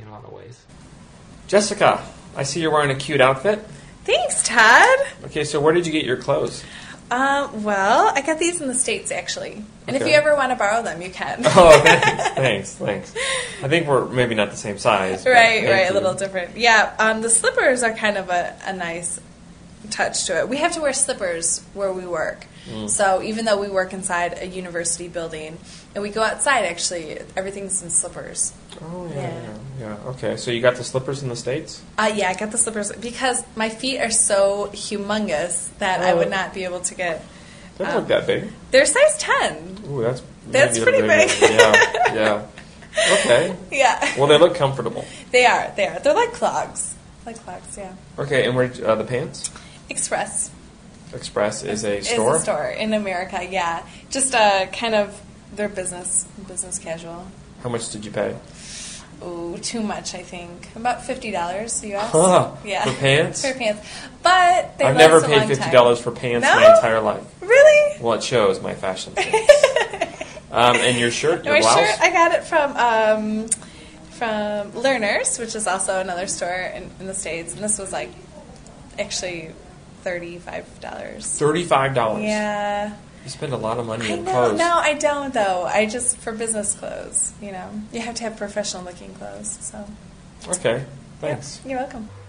in a lot of ways. Jessica, I see you're wearing a cute outfit. Thanks, Todd. Okay, so where did you get your clothes? Well, I got these in the States, actually. And if you ever want to borrow them, you can. Oh, thanks. I think we're maybe not the same size. Right, a little different. Yeah, the slippers are kind of a nice touch to it. We have to wear slippers where we work. So even though we work inside a university building, and we go outside, actually, everything's in slippers. Oh, yeah. Okay, so you got the slippers in the States? Yeah, I got the slippers because my feet are so humongous that I would not be able to get... They don't look that big. They're size 10. Ooh, that's pretty big. Yeah. Okay. Yeah. Well, they look comfortable. They are. They're like clogs. Yeah. Okay, and where the pants? Express. Express is a store? It's a store in America, yeah. Just kind of their business casual. How much did you pay? Ooh, too much, I think. About $50 US. Huh. Yeah. For pants? For pants. But I've never paid $50 for pants my entire life. Really? Well, it shows my fashion sense. And your shirt, your my blouse? Shirt, I got it from Learners, which is also another store in the States. And this was like actually $35. $35? Yeah. You spend a lot of money on know. clothes. No, I don't, though. I just, for business clothes, you know. You have to have professional-looking clothes, so. Okay, thanks. Yep, you're welcome.